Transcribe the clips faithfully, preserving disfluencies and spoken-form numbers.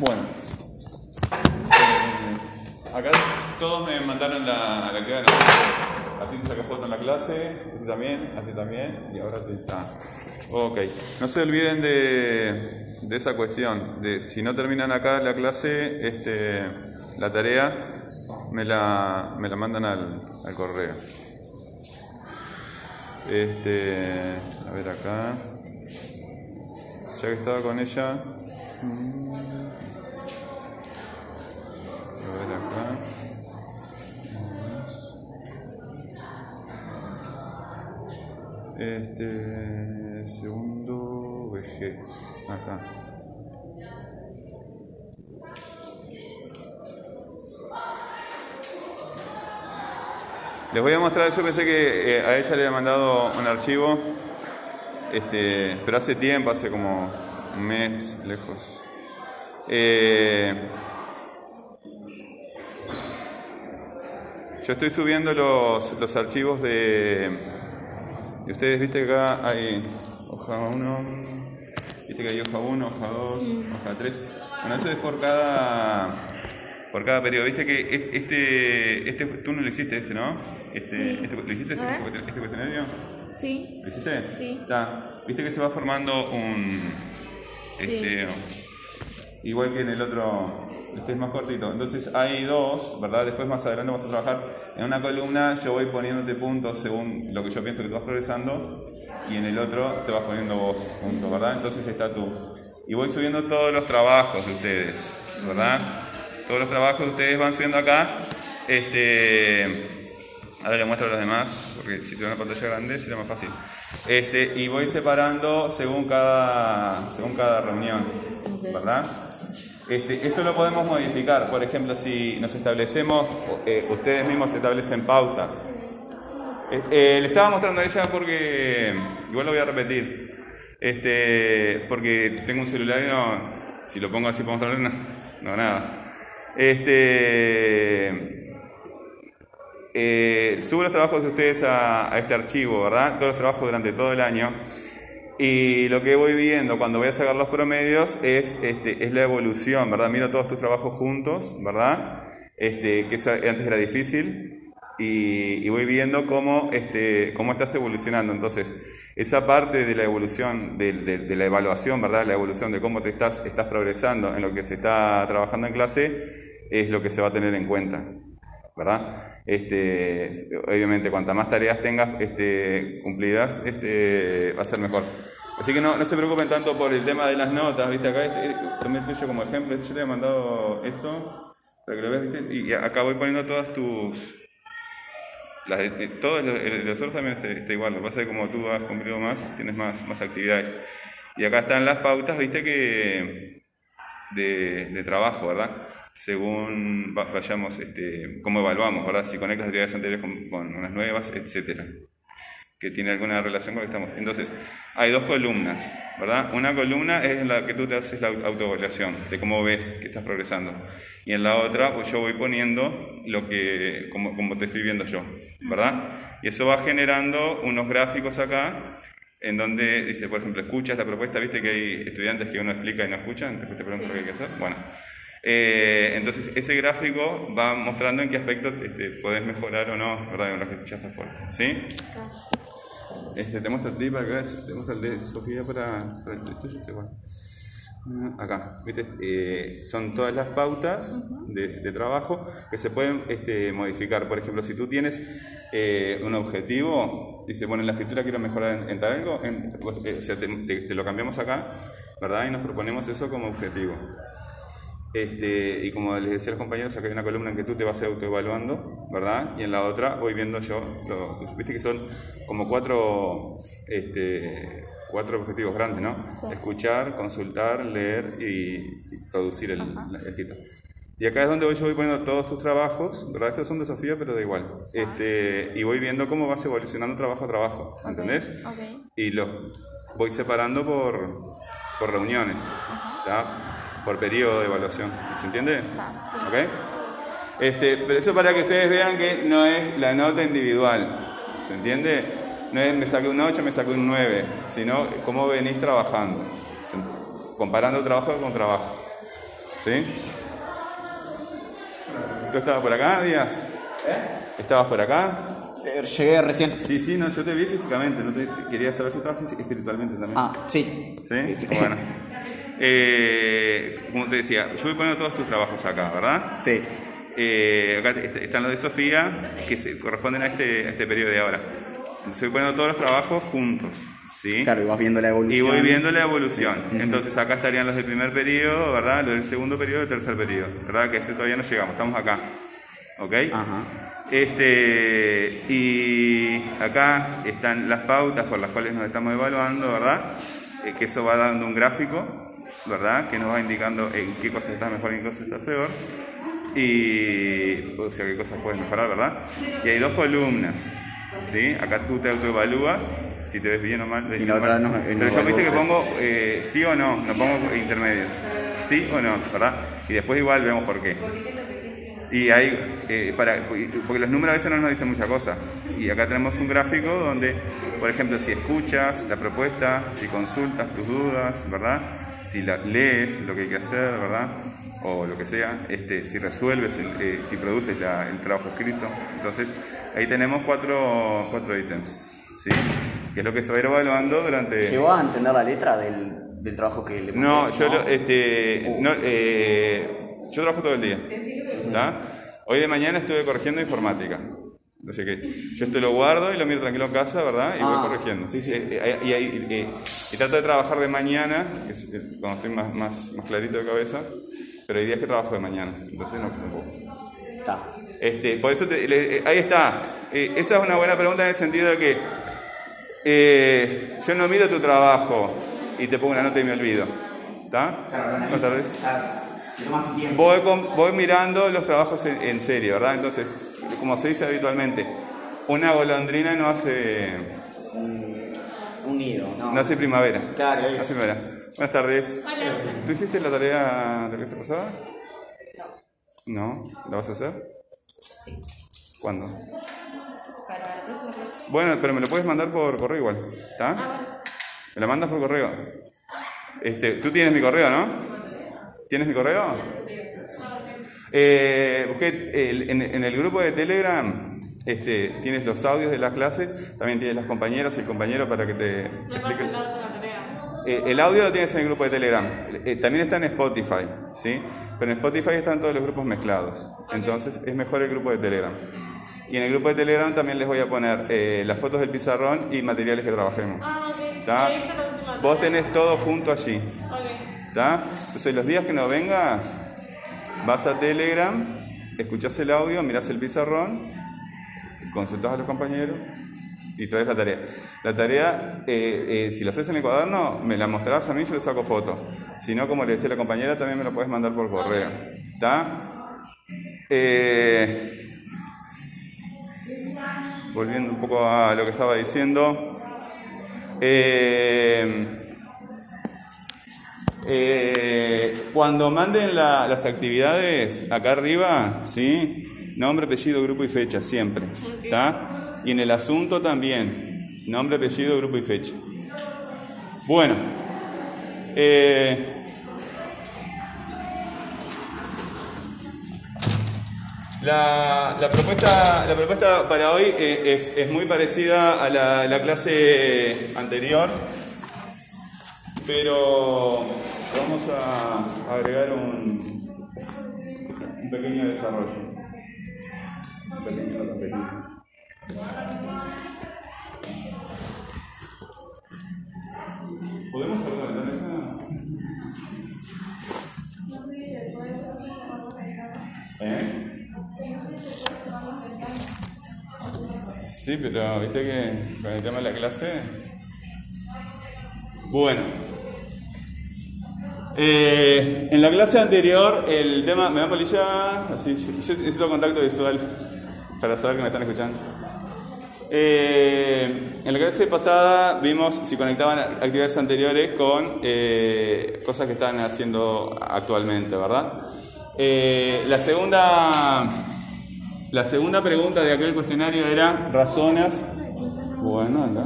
Bueno, eh, acá todos me mandaron la, la actividad. A ti te saqué foto en la clase, a ti también, a ti también, y ahora te está. Ok, no se olviden de, de esa cuestión, de si no terminan acá la clase, este, la tarea, me la, me la mandan al, al correo. Este, a ver acá, ya que estaba con ella, a ver acá, este, segundo V G, acá. Les voy a mostrar, yo pensé que eh, a ella le había mandado un archivo, este, pero hace tiempo, hace como un mes, lejos. Eh, yo estoy subiendo los, los archivos de, de ustedes, viste que acá hay hoja uno, viste que hay hoja uno, hoja dos, hoja tres. Bueno, eso es por cada... Por cada periodo, viste que este, este, tú no lo hiciste este, ¿no? Este, Sí. este, ¿lo hiciste este, este, este cuestionario? Sí. ¿Lo hiciste? Sí. Está. Viste que se va formando un, este, Sí. igual que en el otro, este es más cortito. Entonces hay dos, ¿verdad? Después más adelante vamos a trabajar en una columna, yo voy poniéndote puntos según lo que yo pienso que tú vas progresando, y en el otro te vas poniendo vos puntos, ¿verdad? Entonces está tú. Y voy subiendo todos los trabajos de ustedes, ¿verdad? Todos los trabajos de ustedes van subiendo acá. Este, ahora les muestro a los demás, porque si tuviera una pantalla grande sería más fácil. Este, y voy separando según cada, según cada reunión, ¿verdad? Este, esto lo podemos modificar. Por ejemplo, si nos establecemos, eh, ustedes mismos establecen pautas. Eh, eh, le estaba mostrando a ella porque, igual lo voy a repetir, este, porque tengo un celular y no, si lo pongo así para mostrarle, no, no nada. Este, eh, subo los trabajos de ustedes a, a este archivo, ¿verdad? Todos los trabajos durante todo el año. Y lo que voy viendo cuando voy a sacar los promedios es, este, es la evolución, ¿verdad? Miro todos tus trabajos juntos, ¿verdad? Este, que eso antes era difícil. Y, y voy viendo cómo, este, cómo estás evolucionando. Entonces, esa parte de la evolución, de, de, de la evaluación, ¿verdad? La evolución de cómo te estás, estás progresando en lo que se está trabajando en clase, es lo que se va a tener en cuenta, ¿verdad? Este, obviamente, cuantas más tareas tengas este, cumplidas, este, va a ser mejor. Así que no, no se preocupen tanto por el tema de las notas, ¿viste? Acá este, tomé el tuyo como ejemplo, yo te he mandado esto, para que lo veas, ¿viste? Y acá voy poniendo todas tus... Las, todos los, los otros también está, está igual, lo que pasa es que como tú has cumplido más, tienes más, más actividades. Y acá están las pautas, viste, que de, de trabajo, ¿verdad? Según vayamos, este, cómo evaluamos, ¿verdad? Si conectas actividades anteriores con, con unas nuevas, etcétera, que tiene alguna relación con lo que estamos. Entonces, hay dos columnas, ¿verdad? Una columna es en la que tú te haces la autoevaluación, de cómo ves que estás progresando. Y en la otra, pues yo voy poniendo lo que, como, como te estoy viendo yo, ¿verdad? Y eso va generando unos gráficos acá, en donde dice, por ejemplo, escuchas la propuesta, viste que hay estudiantes que uno explica y no escuchan, después te pregunto lo que hay que hacer. Bueno, eh, entonces ese gráfico va mostrando en qué aspecto este, podés mejorar o no, ¿verdad? En lo que escuchas fuerte, ¿sí? Este, te muestro el tip acá, te muestro el de Sofía para, para el tuyo, igual. Acá, ¿viste? Eh, son todas las pautas de, de trabajo que se pueden este, modificar. Por ejemplo, si tú tienes eh, un objetivo, dice, bueno, en la escritura quiero mejorar en, en tal algo, en, eh, o sea, te, te, te lo cambiamos acá, ¿verdad? Y nos proponemos eso como objetivo. Este, y como les decía a los compañeros, acá hay una columna en que tú te vas autoevaluando, ¿verdad? Y en la otra voy viendo yo, lo, viste que son como cuatro, este, cuatro objetivos grandes, ¿no? Sí. Escuchar, consultar, leer y, y producir el, el escrito. Y acá es donde voy, yo voy poniendo todos tus trabajos, ¿verdad? Estos son de Sofía, pero da igual. Este, y voy viendo cómo vas evolucionando trabajo a trabajo, ¿entendés? Okay. Okay. Y los voy separando por, por reuniones, ¿está? Por periodo de evaluación, ¿se entiende? Sí. ¿Ok? Este, pero eso para que ustedes vean que no es la nota individual, ¿se entiende? No es me saqué un ocho, me saqué un nueve, sino cómo venís trabajando, comparando trabajo con trabajo, ¿Sí? ¿Tú estabas por acá, Díaz? ¿Eh? ¿Estabas por acá? Eh, Llegué recién. Sí, sí, no, yo te vi físicamente, no te, quería saber si estabas física, espiritualmente también. Ah, sí. ¿Sí? Bueno. Eh, como te decía, yo voy poniendo todos tus trabajos acá, ¿verdad? Sí. Eh, acá están los de Sofía, que se corresponden a este, a este periodo de ahora. Entonces voy poniendo todos los trabajos juntos, ¿sí? Claro, y vas viendo la evolución. Y voy viendo la evolución. Sí. Entonces acá estarían los del primer periodo, ¿verdad? Los del segundo periodo y del tercer periodo, ¿verdad? Que este todavía no llegamos, estamos acá. ¿Ok? Ajá. Este, y acá están las pautas por las cuales nos estamos evaluando, ¿verdad? Eh, que eso va dando un gráfico, ¿verdad? Que nos va indicando en qué cosas está mejor y en qué cosas está peor. Y, o sea, qué cosas puedes mejorar, ¿verdad? Y hay dos columnas, ¿sí? Acá tú te autoevalúas, si te ves bien o mal. Y la otra no, no Pero yo viste que pongo eh, sí o no, no pongo intermedios. Sí o no, ¿verdad? Y después igual vemos por qué. Y hay, eh, para, porque los números a veces no nos dicen mucha cosa. Y acá tenemos un gráfico donde, por ejemplo, si escuchas la propuesta, si consultas tus dudas, ¿verdad? Si la lees, lo que hay que hacer, ¿verdad? O lo que sea, este, si resuelves, el, eh, si produces la, el trabajo escrito. Entonces, ahí tenemos cuatro, cuatro ítems, ¿sí? Que es lo que se va a ir evaluando durante... ¿Llegó a entender la letra del, del trabajo que le No, puse? yo, Lo, este, no, eh, yo trabajo todo el día, ¿está? Hoy de mañana estuve corrigiendo informática. Así que yo esto lo guardo y lo miro tranquilo en casa, ¿verdad? Y ah, voy corrigiendo. Sí, sí. Eh, y, y, y, y, y trato de trabajar de mañana, que es cuando estoy más, más, más clarito de cabeza, pero hay días que trabajo de mañana, entonces no, no puedo. Está. Este, por eso, te, le, eh, ahí está. Eh, esa es una buena pregunta en el sentido de que eh, yo no miro tu trabajo y te pongo una nota y me olvido. ¿Está? Claro, Buenas tardes. Te tomas tu tiempo. Voy, con, voy mirando los trabajos en, en serio, ¿verdad? Entonces, como se dice habitualmente, una golondrina no hace... Un, un nido, ¿no? No hace primavera. Claro, No eso. hace primavera. Buenas tardes. Hola. ¿Tú hiciste la tarea de la clase pasada? No. ¿La vas a hacer? Sí. ¿Cuándo? Para la próxima clase. Bueno, pero me lo puedes mandar por correo igual, ¿está? Ah, bueno. Me la mandas por correo. Este, tú tienes mi correo, ¿no? ¿Tienes mi correo? Eh, busqué el, en, en el grupo de Telegram, este, tienes los audios de la clase, también tienes las compañeras y el compañero para que te No explique. pasa nada con la tarea. Eh, el audio lo tienes en el grupo de Telegram. Eh, también está en Spotify, ¿sí? Pero en Spotify están todos los grupos mezclados. Entonces es mejor el grupo de Telegram. Y en el grupo de Telegram también les voy a poner eh, las fotos del pizarrón y materiales que trabajemos. Ah, ok. ¿Está? Ahí está la última Vos tarea. tenés todo junto allí. Ok. ¿Está? Entonces los días que no vengas, vas a Telegram, escuchás el audio, mirás el pizarrón, consultás a los compañeros y traes la tarea. La tarea, eh, eh, si lo haces en el cuaderno, me la mostrarás a mí y yo le saco foto. Si no, como le decía la compañera, también me lo puedes mandar por correo. ¿Está? Eh, volviendo un poco a lo que estaba diciendo. Eh, Eh, cuando manden la, las actividades acá arriba, ¿sí? Nombre, apellido, grupo y fecha, siempre. ¿Está? Y en el asunto también. Nombre, apellido, grupo y fecha. Bueno. Eh, la, la, propuesta, la propuesta para hoy es, es muy parecida a la, la clase anterior, pero vamos a agregar un, un pequeño desarrollo. Un pequeño desarrollo. ¿Podemos hablar de la mesa? ¿Eh? Sí, pero viste que con el tema de la clase... Bueno, eh, en la clase anterior el tema, me da polilla, así, yo, yo necesito contacto visual para saber que me están escuchando. Eh, en la clase pasada vimos si conectaban actividades anteriores con eh, cosas que están haciendo actualmente, ¿verdad? Eh, la segunda, la segunda pregunta de aquel cuestionario era razonas. Bueno, anda.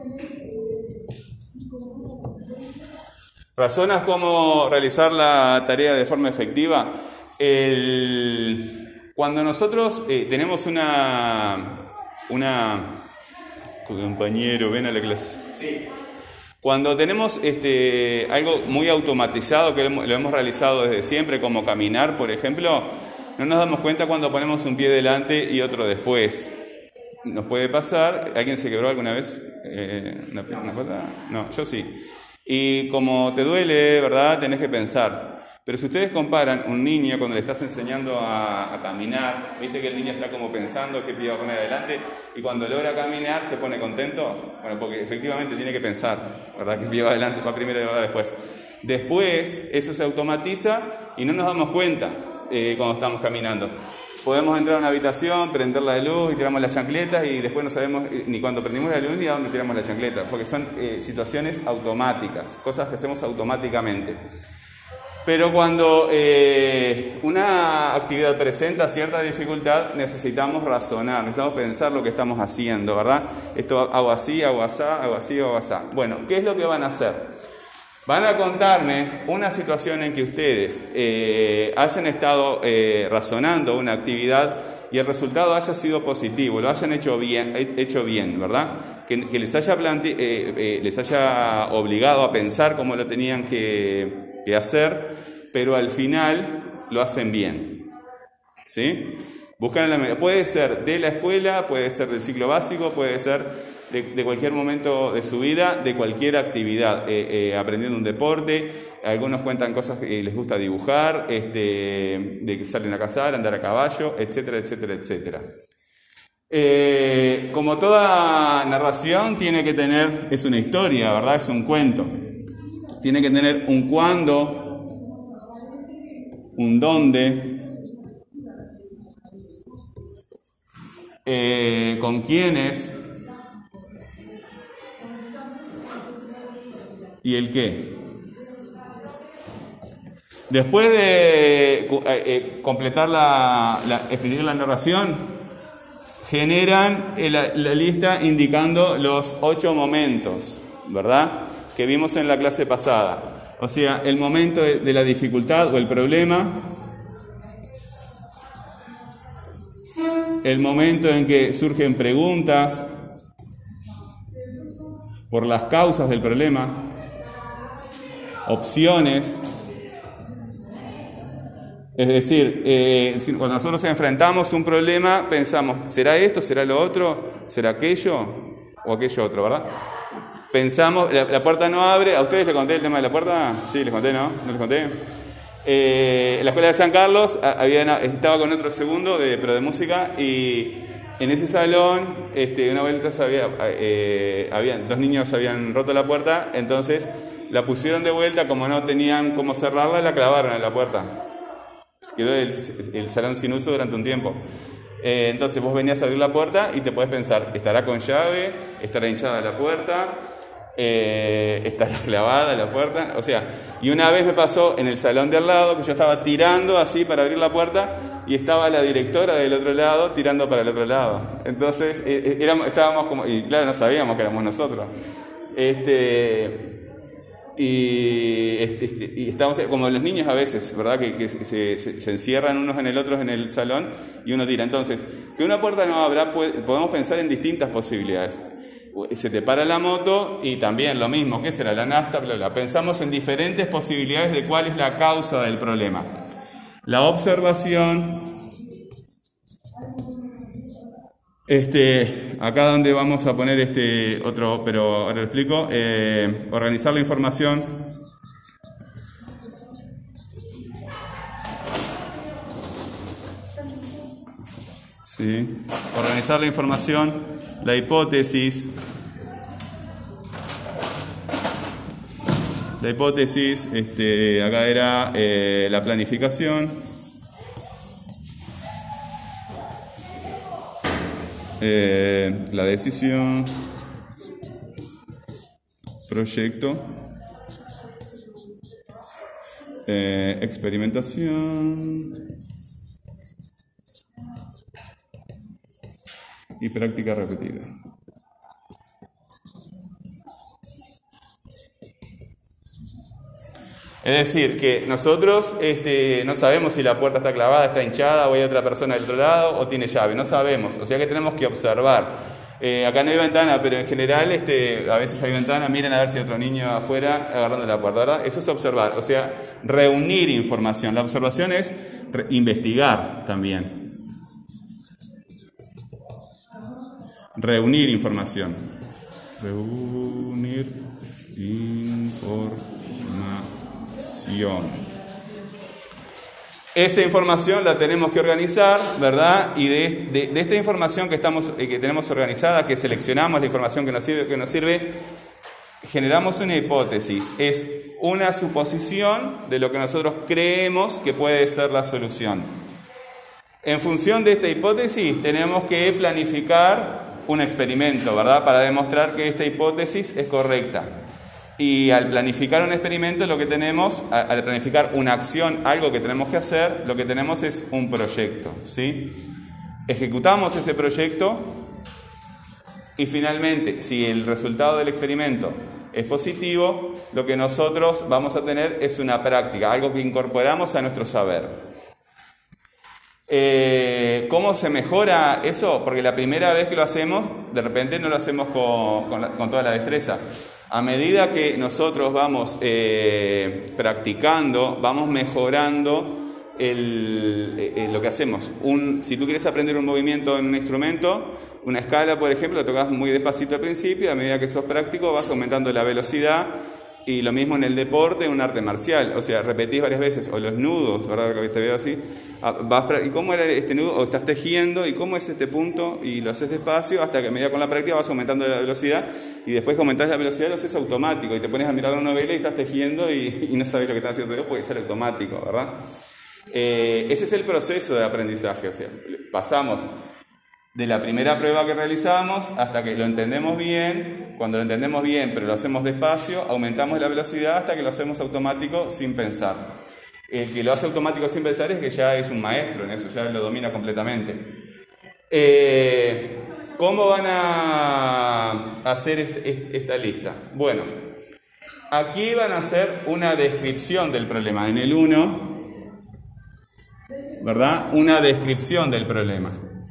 ¿Razonas cómo realizar la tarea de forma efectiva? El... Cuando nosotros eh, tenemos una... una... compañero, ven a la clase. Sí. Cuando tenemos este, algo muy automatizado que lo hemos realizado desde siempre, como caminar, por ejemplo, no nos damos cuenta cuando ponemos un pie delante y otro después. Nos puede pasar. ¿Alguien se quebró alguna vez eh, una, una pata? No, yo sí. Y como te duele, ¿verdad? Tenés que pensar. Pero si ustedes comparan un niño cuando le estás enseñando a, a caminar, viste que el niño está como pensando qué pie va a poner adelante, y cuando logra caminar se pone contento, bueno, porque efectivamente tiene que pensar, ¿verdad? ¿Qué pie va adelante, va primero y va después? Después eso se automatiza y no nos damos cuenta eh, cuando estamos caminando. Podemos entrar a una habitación, prender la luz y tiramos las chancletas, y después no sabemos ni cuando prendimos la luz ni a dónde tiramos la chancleta, porque son eh, situaciones automáticas, cosas que hacemos automáticamente. Pero cuando eh, una actividad presenta cierta dificultad, necesitamos razonar, necesitamos pensar lo que estamos haciendo, ¿verdad? Esto hago así, hago así, hago así, hago así. Bueno, ¿qué es lo que van a hacer? Van a contarme una situación en que ustedes eh, hayan estado eh, razonando una actividad y el resultado haya sido positivo, lo hayan hecho bien, hecho bien, ¿verdad? Que, que les haya plante, eh, eh, les haya obligado a pensar cómo lo tenían que, que hacer, pero al final lo hacen bien, ¿sí? Buscan la medida. Puede ser de la escuela, puede ser del ciclo básico, puede ser de, de cualquier momento de su vida, de cualquier actividad, eh, eh, aprendiendo un deporte. Algunos cuentan cosas que les gusta dibujar, este, de que salen a cazar, andar a caballo, etcétera, etcétera, etcétera. Eh, como toda narración tiene que tener, es una historia, ¿verdad? Es un cuento. Tiene que tener un cuándo, un dónde, eh, con quiénes y el qué. Después de eh, eh, completar la, la, escribir la narración, generan la, la lista indicando los ocho momentos, ¿verdad?, que vimos en la clase pasada. O sea, el momento de, de la dificultad o el problema, el momento en que surgen preguntas por las causas del problema, opciones. Es decir, eh, cuando nosotros enfrentamos un problema, pensamos, ¿será esto? ¿Será lo otro? ¿Será aquello? O aquello otro, ¿verdad? Pensamos, la, la puerta no abre. ¿A ustedes les conté el tema de la puerta? Sí, les conté, ¿no? ¿No les conté? Eh, en la escuela de San Carlos había, estaba con otro segundo, de, pero de música, y en ese salón, este, una vuelta había, eh, habían, dos niños habían roto la puerta, entonces la pusieron de vuelta, como no tenían cómo cerrarla, la clavaron en la puerta. Quedó el, el salón sin uso durante un tiempo. Eh, entonces vos venías a abrir la puerta y te podés pensar, ¿estará con llave? ¿Estará hinchada la puerta? Eh, ¿Estará clavada la puerta? O sea, y una vez me pasó en el salón de al lado que yo estaba tirando así para abrir la puerta y estaba la directora del otro lado tirando para el otro lado. Entonces eh, éramos, estábamos como, y claro, no sabíamos que éramos nosotros. Este... Y, este, y estamos como los niños a veces, ¿verdad? Que, que se, se, se encierran unos en el otro en el salón y uno tira. Entonces, que una puerta no abra, puede, podemos pensar en distintas posibilidades. Se te para la moto y también lo mismo, ¿qué será? La nafta, bla, bla. Pensamos en diferentes posibilidades de cuál es la causa del problema. La observación. Este, acá donde vamos a poner este otro, pero ahora lo explico, eh, organizar la información, sí, organizar la información, la hipótesis, la hipótesis, este, acá era eh, la planificación. Eh, la decisión, proyecto, eh, experimentación y práctica repetida. Es decir, que nosotros este, no sabemos si la puerta está clavada, está hinchada o hay otra persona del otro lado o tiene llave, no sabemos, o sea que tenemos que observar. Eh, acá no hay ventana, pero en general este, a veces hay ventana, miren a ver si hay otro niño afuera agarrando la puerta, ¿verdad? Eso es observar, o sea, reunir información. La observación es investigar también. Reunir información. Reunir información. Esa información la tenemos que organizar, ¿verdad? Y de, de, de esta información que, estamos, que tenemos organizada, que seleccionamos la información que nos sirve, que nos sirve, generamos una hipótesis. Es una suposición de lo que nosotros creemos que puede ser la solución. En función de esta hipótesis, tenemos que planificar un experimento, ¿verdad? Para demostrar que esta hipótesis es correcta. Y al planificar un experimento, lo que tenemos, al planificar una acción, algo que tenemos que hacer, lo que tenemos es un proyecto, ¿sí? Ejecutamos ese proyecto y finalmente, si el resultado del experimento es positivo, lo que nosotros vamos a tener es una práctica, algo que incorporamos a nuestro saber. Eh, ¿Cómo se mejora eso? Porque la primera vez que lo hacemos, de repente no lo hacemos con, con, la, con toda la destreza. A medida que nosotros vamos eh, practicando, vamos mejorando el, el, lo que hacemos. Un, si tú quieres aprender un movimiento en un instrumento, una escala, por ejemplo, lo tocas muy despacito al principio, a medida que sos práctico vas aumentando la velocidad. Y lo mismo en el deporte, en un arte marcial, o sea, repetís varias veces, o los nudos, ¿verdad? Que te veo así, vas, ¿y cómo era este nudo? O estás tejiendo, ¿y cómo es este punto? Y lo haces despacio, hasta que a medida con la práctica vas aumentando la velocidad, y después que aumentás la velocidad lo haces automático, y te pones a mirar una novela y estás tejiendo y, y no sabes lo que estás haciendo, porque ser automático, ¿verdad? Eh, ese es el proceso de aprendizaje, o sea, pasamos de la primera prueba que realizamos hasta que lo entendemos bien. Cuando lo entendemos bien, pero lo hacemos despacio, aumentamos la velocidad hasta que lo hacemos automático sin pensar. El que lo hace automático sin pensar es que ya es un maestro en eso, ya lo domina completamente. Eh, ¿Cómo van a hacer este, esta lista? Bueno, aquí van a hacer una descripción del problema. En el uno, ¿verdad? Una descripción del problema.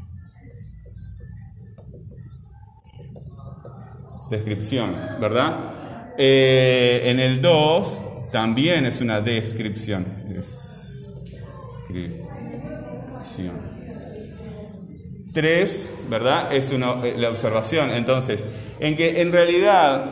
Descripción, ¿verdad? Eh, en el dos también es una descripción. Descripción. tres, ¿verdad? Es una, la observación. Entonces, en que en realidad,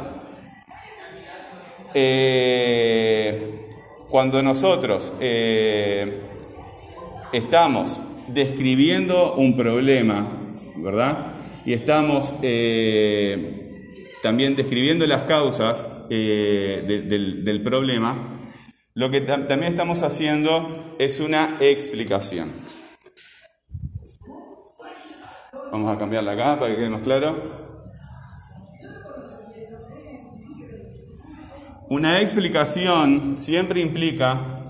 eh, cuando nosotros eh, estamos describiendo un problema, ¿verdad? Y estamos eh, también describiendo las causas eh, de, del, del problema, lo que tam- también estamos haciendo es una explicación. Vamos a cambiarla acá para que quede más claro. Una explicación siempre implica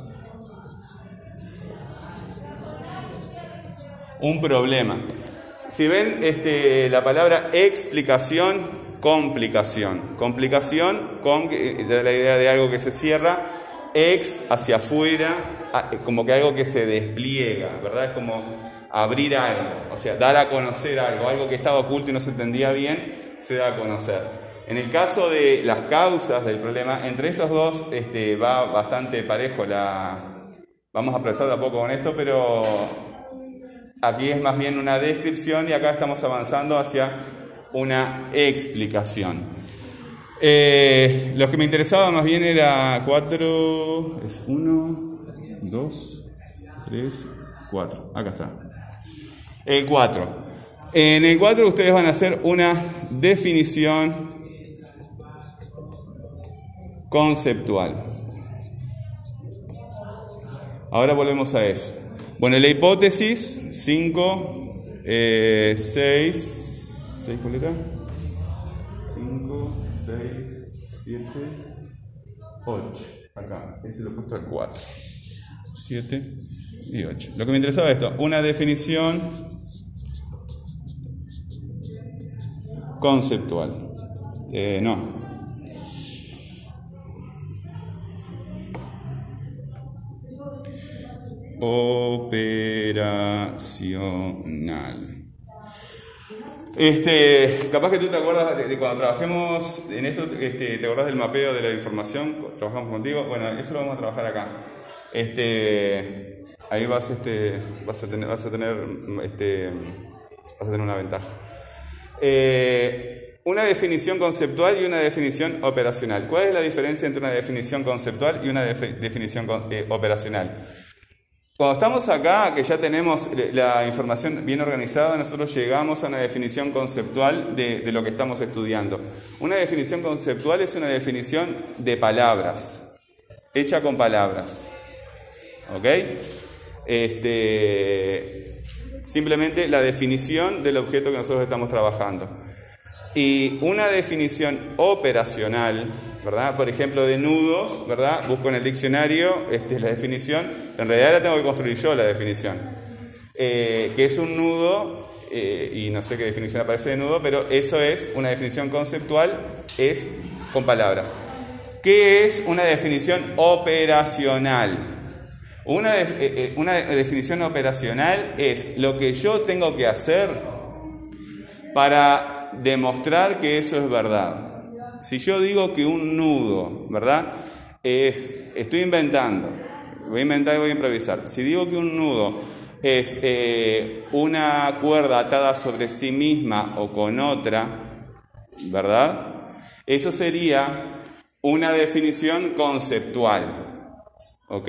un problema. Si ven este, la palabra explicación, complicación. Complicación, con, da la idea de algo que se cierra, ex, hacia afuera, como que algo que se despliega, ¿verdad? Es como abrir algo, o sea, dar a conocer algo, algo que estaba oculto y no se entendía bien, se da a conocer. En el caso de las causas del problema, entre estos dos este, va bastante parejo la... Vamos a empezar de a poco con esto, pero aquí es más bien una descripción y acá estamos avanzando hacia una explicación. Eh, lo que me interesaba más bien era cuatro, es uno, dos, tres, cuatro. Acá está. El cuatro. En el cuatro ustedes van a hacer una definición conceptual. Ahora volvemos a eso. Bueno, la hipótesis, cinco, eh, seis, seis, ¿cuál era? cinco, seis, siete, ocho. Acá, ese lo he puesto al cuatro. siete y ocho. Lo que me interesaba es esto, una definición conceptual. Eh, no. operacional. Este, capaz que tú te acuerdas de, de cuando trabajemos en esto, este, te acuerdas del mapeo de la información, trabajamos contigo, bueno, eso lo vamos a trabajar acá. Este, ahí vas, este, vas a tener, vas a tener, este, vas a tener una ventaja. Eh, una definición conceptual y una definición operacional. ¿Cuál es la diferencia entre una definición conceptual y una def- definición eh, operacional? Cuando estamos acá, que ya tenemos la información bien organizada, nosotros llegamos a una definición conceptual de, de lo que estamos estudiando. Una definición conceptual es una definición de palabras, hecha con palabras. ¿Ok? Este, simplemente la definición del objeto que nosotros estamos trabajando. Y una definición operacional, ¿verdad? Por ejemplo, de nudos, ¿verdad? Busco en el diccionario este, la definición, en realidad la tengo que construir yo la definición. Eh, que es un nudo, eh, y no sé qué definición aparece de nudo, pero eso es una definición conceptual, es con palabras. ¿Qué es una definición operacional? Una, de, eh, una definición operacional es lo que yo tengo que hacer para demostrar que eso es verdad. Si yo digo que un nudo, ¿verdad? Es, estoy inventando, voy a inventar y voy a improvisar. Si digo que un nudo es eh, una cuerda atada sobre sí misma o con otra, ¿verdad? Eso sería una definición conceptual, ¿ok?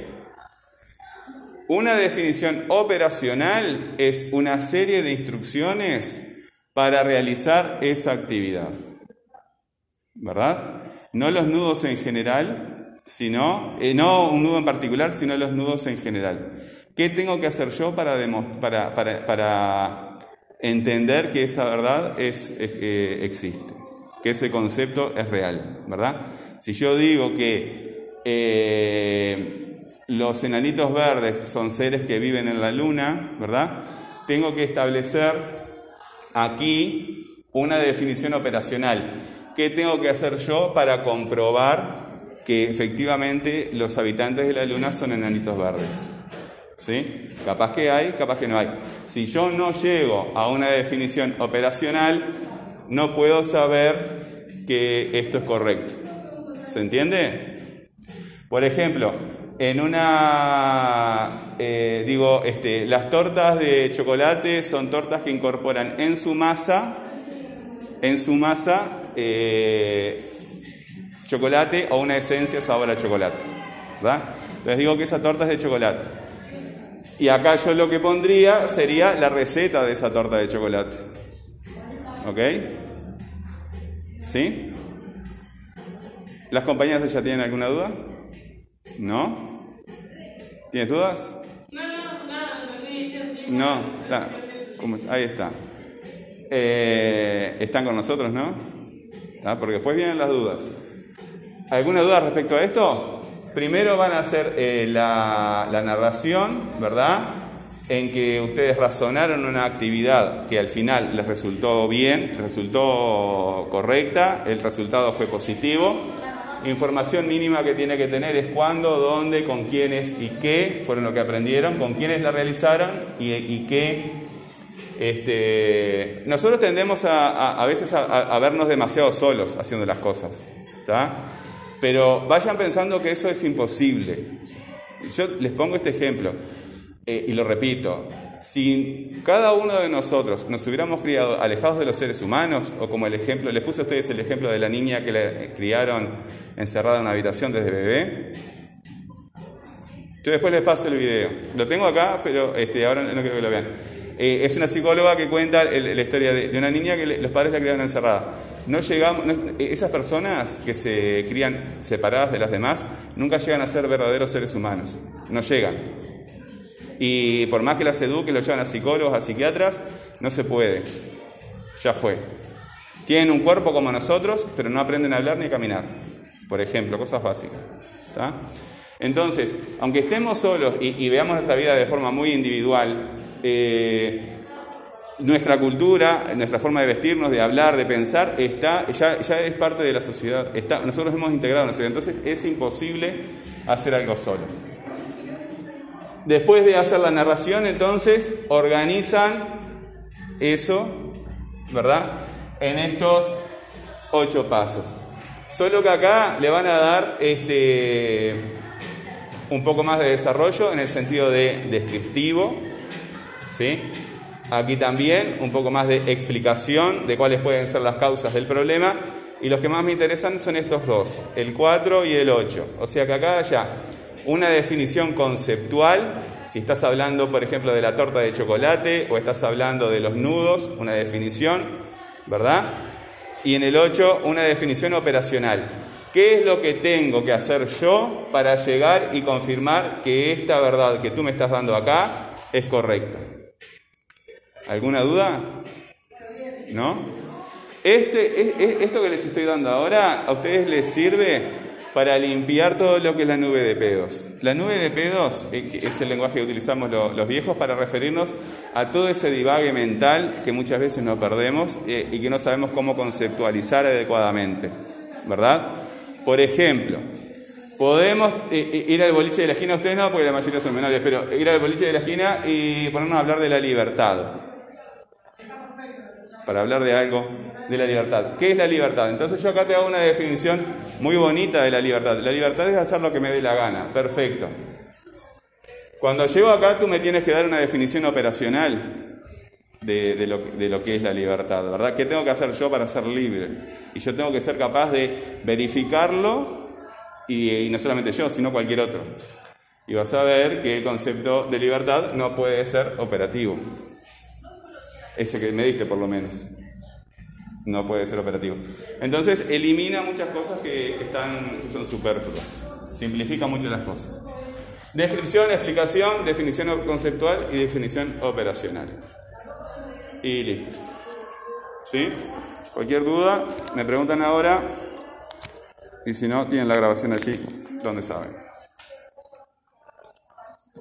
Una definición operacional es una serie de instrucciones para realizar esa actividad, ¿verdad? No los nudos en general, sino, eh, no un nudo en particular, sino los nudos en general. ¿Qué tengo que hacer yo para, para, para, para entender que esa verdad es, es, eh, existe? Que ese concepto es real, ¿verdad? Si yo digo que eh, los enanitos verdes son seres que viven en la luna, ¿verdad? Tengo que establecer aquí una definición operacional. ¿Qué tengo que hacer yo para comprobar que efectivamente los habitantes de la Luna son enanitos verdes? ¿Sí? Capaz que hay, capaz que no hay. Si yo no llego a una definición operacional, no puedo saber que esto es correcto. ¿Se entiende? Por ejemplo, en una, eh, digo, este, las tortas de chocolate son tortas que incorporan en su masa, en su masa, eh, chocolate o una esencia sabor a chocolate, ¿verdad? Entonces digo que esa torta es de chocolate. Y acá yo lo que pondría sería la receta de esa torta de chocolate. ¿Ok? ¿Sí? ¿Las compañeras ya tienen alguna duda? ¿No? ¿Tienes dudas? No, no, nada, no le dije así. No, está. ¿Cómo? Ahí está. Eh, están con nosotros, ¿no? ¿Está? Porque después vienen las dudas. ¿Alguna duda respecto a esto? Primero van a hacer eh, la, la narración, ¿verdad? En que ustedes razonaron una actividad que al final les resultó bien, resultó correcta, el resultado fue positivo. Información mínima que tiene que tener es cuándo, dónde, con quiénes y qué fueron lo que aprendieron, con quiénes la realizaron y, y qué. Este, nosotros tendemos a, a, a veces a, a vernos demasiado solos haciendo las cosas, ¿está? Pero vayan pensando que eso es imposible. Yo les pongo este ejemplo eh, y lo repito. Si cada uno de nosotros nos hubiéramos criado alejados de los seres humanos, o como el ejemplo, les puse a ustedes el ejemplo de la niña que le criaron encerrada en una habitación desde bebé. Yo después les paso el video. Lo tengo acá, pero este, ahora no quiero que lo vean. Eh, es una psicóloga que cuenta el, la historia de, de una niña que le, los padres la criaron encerrada. No llegamos, no, esas personas que se crían separadas de las demás nunca llegan a ser verdaderos seres humanos. No llegan. Y por más que las eduquen, los llevan a psicólogos, a psiquiatras, no se puede. Ya fue. Tienen un cuerpo como nosotros, pero no aprenden a hablar ni a caminar. Por ejemplo, cosas básicas. ¿Está? Entonces, aunque estemos solos y, y veamos nuestra vida de forma muy individual, eh, nuestra cultura, nuestra forma de vestirnos, de hablar, de pensar, está, ya, ya es parte de la sociedad. Está, nosotros hemos integrado en la sociedad. Entonces, es imposible hacer algo solo. Después de hacer la narración, entonces, organizan eso, ¿verdad?, en estos ocho pasos. Solo que acá le van a dar este, un poco más de desarrollo en el sentido de descriptivo, ¿sí? Aquí también un poco más de explicación de cuáles pueden ser las causas del problema. Y los que más me interesan son estos dos, el cuatro y el ocho. O sea que acá ya una definición conceptual, si estás hablando, por ejemplo, de la torta de chocolate o estás hablando de los nudos, una definición, ¿verdad? Y en el ocho, una definición operacional. ¿Qué es lo que tengo que hacer yo para llegar y confirmar que esta verdad que tú me estás dando acá es correcta? ¿Alguna duda? ¿No? Este, esto que les estoy dando ahora, a ustedes les sirve para limpiar todo lo que es la nube de pedos. La nube de pedos es el lenguaje que utilizamos los viejos para referirnos a todo ese divague mental que muchas veces nos perdemos y que no sabemos cómo conceptualizar adecuadamente, ¿verdad? Por ejemplo, podemos ir al boliche de la esquina, ustedes no, porque la mayoría son menores, pero ir al boliche de la esquina y ponernos a hablar de la libertad. Para hablar de algo de la libertad. ¿Qué es la libertad? Entonces yo acá te hago una definición muy bonita de la libertad. La libertad es hacer lo que me dé la gana. Perfecto. Cuando llego acá tú me tienes que dar una definición operacional de, de, lo, de lo que es la libertad, ¿verdad? ¿Qué tengo que hacer yo para ser libre? Y yo tengo que ser capaz de verificarlo y, y no solamente yo, sino cualquier otro. Y vas a ver que el concepto de libertad no puede ser operativo. Ese que me diste por lo menos. No puede ser operativo. Entonces elimina muchas cosas que, que, están, que son superfluas. Simplifica mucho las cosas. Descripción, explicación, definición conceptual y definición operacional. Y listo. ¿Sí? Cualquier duda, me preguntan ahora. Y si no, tienen la grabación allí donde saben.